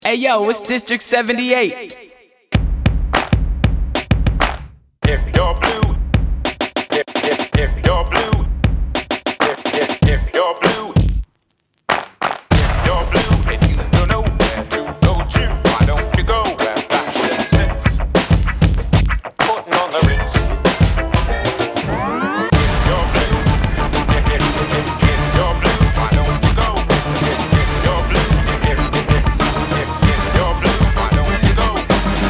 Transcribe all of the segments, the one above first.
Hey yo, it's District 78. If you're blue, if you're blue, if you're blue, if you're blue, and you don't know where to go to, why don't you go where fashion sits? Putting on the Ritz. If you're blue, if you're blue, why don't you go? If you're blue, if you're blue, why don't you go?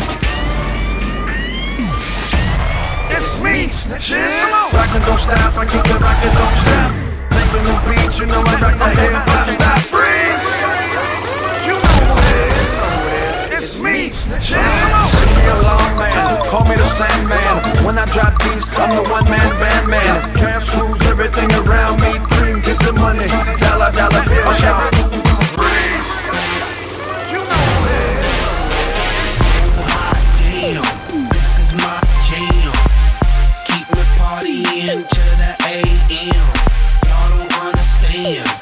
It's me, snitches. Rockin' don't stop, I keep the rockin' don't stop. Making the beat, you know I rock the hip-hop. Stop, freeze. You know who it is. It's me, snitches. Sing me along, man. Call me the same man. When I drop beats, I'm the one-man band, man. Cash rules everything around me. Dream, get the money. Dollar bill, shout. Freeze. You know who it is. Hot damn, this is my jam. Keep me partying to the AM. Y'all don't understand.